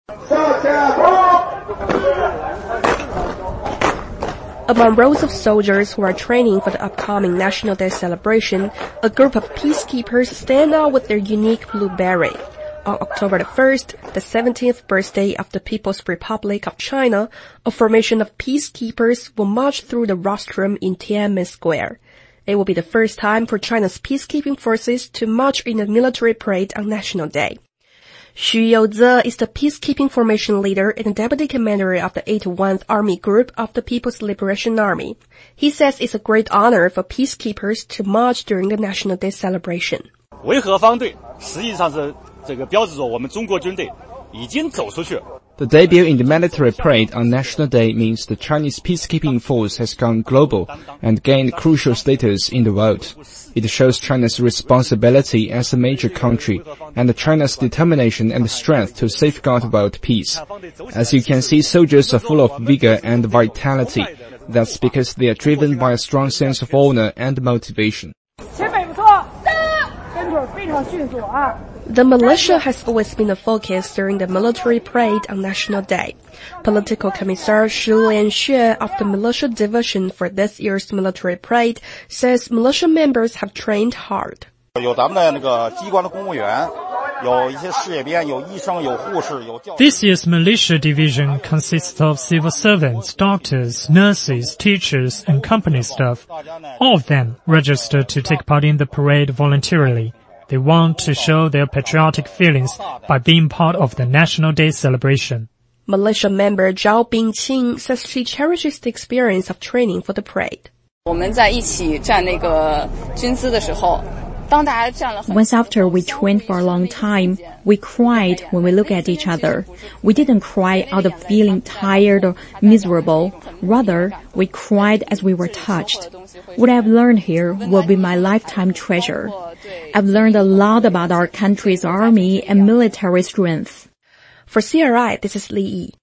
Among rows of soldiers who are training for the upcoming National Day celebration, a group of peacekeepers stand out with their unique blue beret. On October the 1st, the 17th birthday of the People's Republic of China, a formation of peacekeepers will march through the rostrum in Tiananmen Square. It will be the first time for China's peacekeeping forces to march in a military parade on National Day. Xu Youze is the peacekeeping formation leader and the deputy commander of the 81th Army Group of the People's Liberation Army. He says it's a great honor for peacekeepers to march during the National Day celebration. 维和方队实际上是这个标志着我们中国军队已经走出去了。 The debut in the military parade on National Day means the Chinese peacekeeping force has gone global and gained crucial status in the world. It shows China's responsibility as a major country and China's determination and strength to safeguard world peace. As you can see, soldiers are full of vigor and vitality. That's because they are driven by a strong sense of honor and motivation. The militia has always been a focus during the military parade on National Day. Political Commissar Shi Lianxue of the militia division for this year's military parade says militia members have trained hard. This year's militia division consists of civil servants, doctors, nurses, teachers, and company staff. All of them registered to take part in the parade voluntarily. They want to show their patriotic feelings by being part of the National Day celebration. Militia member Zhao Bingqing says she cherishes the experience of training for the parade. Once after we trained for a long time, we cried when we look at each other. We didn't cry out of feeling tired or miserable. Rather, we cried as we were touched. What I've learned here will be my lifetime treasure. I've learned a lot about our country's army and military strength. For CRI, this is Li Yi.